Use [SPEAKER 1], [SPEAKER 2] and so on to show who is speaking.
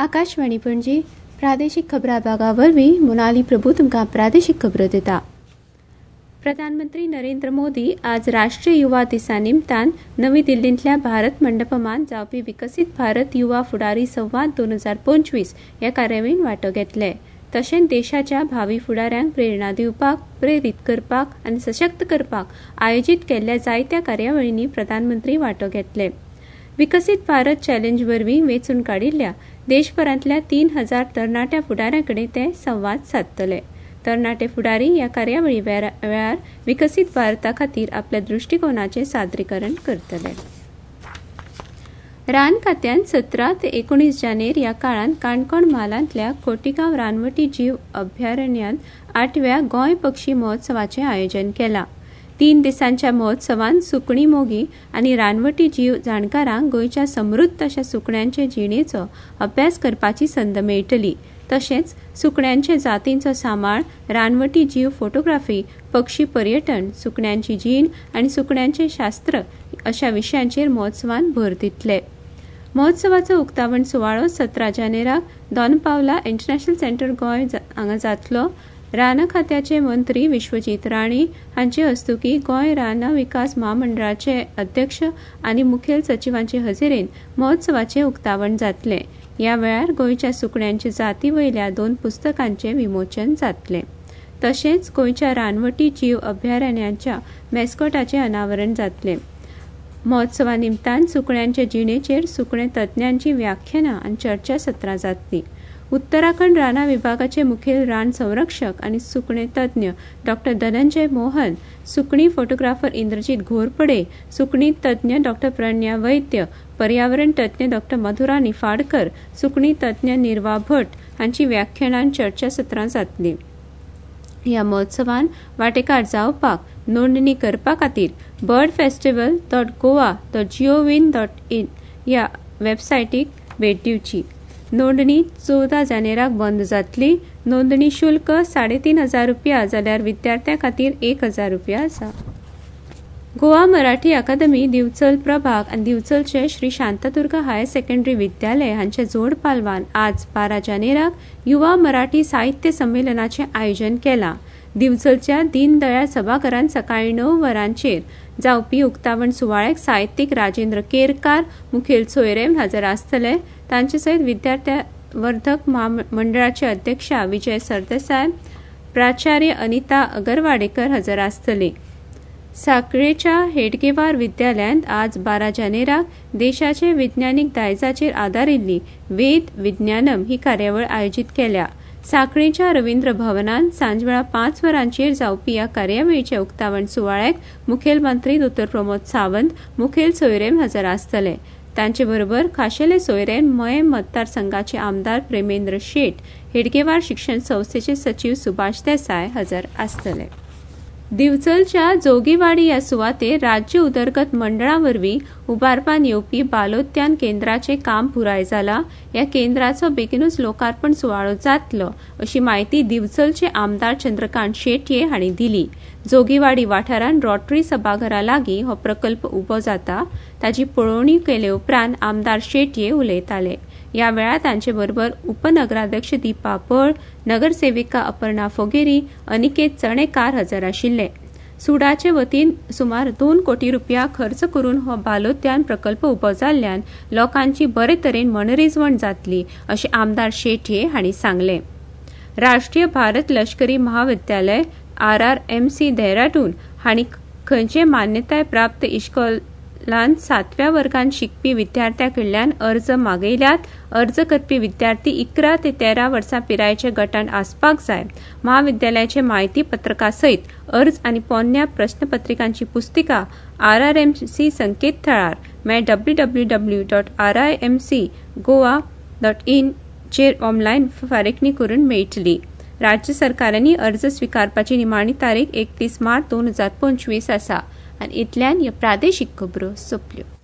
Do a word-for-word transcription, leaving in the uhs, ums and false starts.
[SPEAKER 1] आकाशवाणी पणजी प्रादेशीक खबरां भागा वरवीं मोनाली प्रभू तुमकां प्रादेशीक खबरो दिता। प्रधानमंत्री नरेंद्र मोदी आज राष्ट्रीय युवा दिसा निमतान नवी दिल्लींतल्या भारत मंडपमान जावपी विकसीत भारत युवा फुडारी संवाद दोन हजार पंचवीस ह्या कार्यावळीन वांटो घेतले। तशेंच देशाच्या भावी फुडाऱ्यांक प्रेरणा दिवपाक, प्रेरीत करपाक आनी सशक्त करपाक आयोजीत केल्ल्या जायत्या कार्यावळींनी प्रधानमंत्री वांटो घेतले। विकसीत भारत चॅलेंज वरवीं वेंचून काडिल्ल्या देशभरांतल्या तीन हजार तरणाट्या फुडाऱ्यां कडेन ते संवाद सादतले। तरणाटे फुडारी ह्या कार्यावळी वेळार विकसीत भारता खातीर आपल्या दृश्टिकोनाचें सादरीकरण करतले। रान खात्यान सतरा ते एकोणीस जानेर ह्या काळान काणकोण म्हालांतल्या खोटीगांव रानवटी जीव अभयारण्यांत आठव्या गोंय पक्षी महोत्सवाचें आयोजन केलां। तीन दिसांच्या महोत्सवांत सुकणी मोगी आनी रानवटी जीव जाणकारांक गोंयच्या समृद्ध अशा सुकण्यांचे जिणेचो अभ्यास करपाची संद मेळटली। तशेंच सुकण्यांचे जातींचो सांबाळ, रानवटी जीव फोटोग्राफी, पक्षी पर्यटन, सुकण्यांची जीण आनी सुकण्यांचे शास्त्र अशा विशयांचेर महोत्सवांत भर दितले। महोत्सवाचो उक्तावण सुवाळो सतरा जानेराक दोनपावला इंटरनॅशनल सेंटर गोंय हांगा जातलो। रान खात्याचे मंत्री विश्वजीत राणे हांचे हस्तुकी गोंय रान विकास महामंडळाचे अध्यक्ष आनी मुखेल सचिवांचे हजेरेन महोत्सवाचे उक्तावण जातले। ह्या वेळार गोंयच्या सुकण्यांचे जाती वयल्या दोन पुस्तकांचे विमोचन जातले। तशेंच गोंयच्या रानवटी जीव अभयारण्यांच्या मॅस्कोटाचे अनावरण जातले। महोत्सवा निमतान सुकण्यांचे जिणेचेर सुकणे तज्ञांची व्याख्यानां आनी चर्चा सत्रां जातलीं। उत्तराखंड राना विभागाचे मुखेल रान संरक्षक आनी सुकणे तज्ञ डॉ धनंजय मोहन, सुकणी फोटोग्राफर इंद्रजीत घोरपडे, सुकणी तज्ञ डॉ प्रणया वैद्य, पर्यावरण तज्ञ डॉ मधुरा निफाडकर, सुकणी तज्ञ निर्वा भट हांची व्याख्यानां चर्चा सत्रां जातलीं। ह्या महोत्सवान वांटेकार जावपाक नोंदणी करपा खातीर bird festival dot Goa dot gov dot in ह्या वेबसायटीक भेट दिवची। नोंदणी चौदा जानेराक बंद जातली। नोंदणी शुल्क साडे तीन हजार रुपया जाल्यार विद्यार्थ्यां खातीर एक हजार रुपया आसा। गोवा मराठी अकादमी दिवचल प्रभाग आनी दिवचलचे श्री शांतादुर्गा हायर सेकंडरी विद्यालय हांच्या जोड पालवान आज बारा जानेराक युवा मराठी साहित्य संमेलनाचें आयोजन केलां। दिवचलच्या दीनदयाळ सभाघरांत सकाळी णव वरांचेर जावपी उक्तावण सुवाळ्याक साहित्यीक राजेंद्र केरकार, मुखेल सोयरेम हाजीर आसतले। तांचे सयत विद्यार्थ्यवर्धक मंडळाचे अध्यक्षा विजय सरदेसाय, प्राचार्य अनिता अगरवाडेकर हाजीर आसतली। साखळेच्या हेडगेवार विद्यालयांत आज बारा जानेराक देशाचे विज्ञानीक दायजाचेर आदारिल्ली वेद विज्ञानम ही कार्यावळ आयोजीत केल्या। साखळेच्या रवींद्र भवनांत सांजवेळा पांच वरांचेर जावपी ह्या कार्यावळीचे उक्तावण सुवाळ्याक मुखेल मंत्री दोतोर प्रमोद सावंत, मुखेल सोयरेम हाजीर आसतले। तांचे बरोबर खाशेले सोयरेम मयें मतदारसंघाचे आमदार प्रेमेंद्र शेट, हेडगेवार शिक्षण संस्थेचे सचिव सुभाष देसाय हाजीर आसतले। दिवचलच्या जोगीवाडी ह्या सुवातेर राज्य उदरगत मंडळा वरवीं उबारपान येवपी बालोद्यान केंद्राचें काम पुराय जालां। ह्या केंद्राचो बेगीनूच लोकार्पण सुवाळो जातलो अशी माहिती दिवचलचे आमदार चंद्रकांत शेटये हांणी दिली। जोगीवाडी वाठारांत रोटरी सभाघरा लागीं हो प्रकल्प उबो जाता, ताची पळोवणी केले उपरांत आमदार शेटये उलयताले। ह्या वेळार तांचे बरोबर उपनगराध्यक्ष दीपा पळ, नगरसेविका अपर्णा फोगेरी, अनिकेत चणेकार हाजीर आशिल्ले। सुडाचे वतीन सुमार दोन कोटी रुपया खर्च करून हो बालोद्यान प्रकल्प उबो जाल्ल्यान लोकांची बरे तरेन मनरिजवण जातली अशें आमदार शेटये हांणी सांगलें। राष्ट्रीय भारत लष्करी महाविद्यालय R R M C Dehradun हांणी खंयचे मान्यताय प्राप्त इश्कोलांत सातव्या वर्गांत शिकपी विद्यार्थ्यां कडल्यान अर्ज मागयल्यात। अर्ज करपी विद्यार्थी इकरा ते तेरा वर्सां पिरायेच्या गटांत आसपाक जाय। महाविद्यालयाचे म्हायती पत्रका सयत अर्ज आनी पोन्न्या प्रश्नपत्रिकांची पुस्तिका आर आर एम सी संकेतथळार म्हळ्यार W W W dot R I M C Goa dot in चेर ऑनलायन फारीकणी करून मेळटली। राज्य सरकारांनी अर्ज स्विकारपाची निमाणी तारीख एकतीस मार्च दोन हजार पंचवीस आसा। आनी इतल्यान ह्यो प्रादेशीक खबरो सोंपल्यो।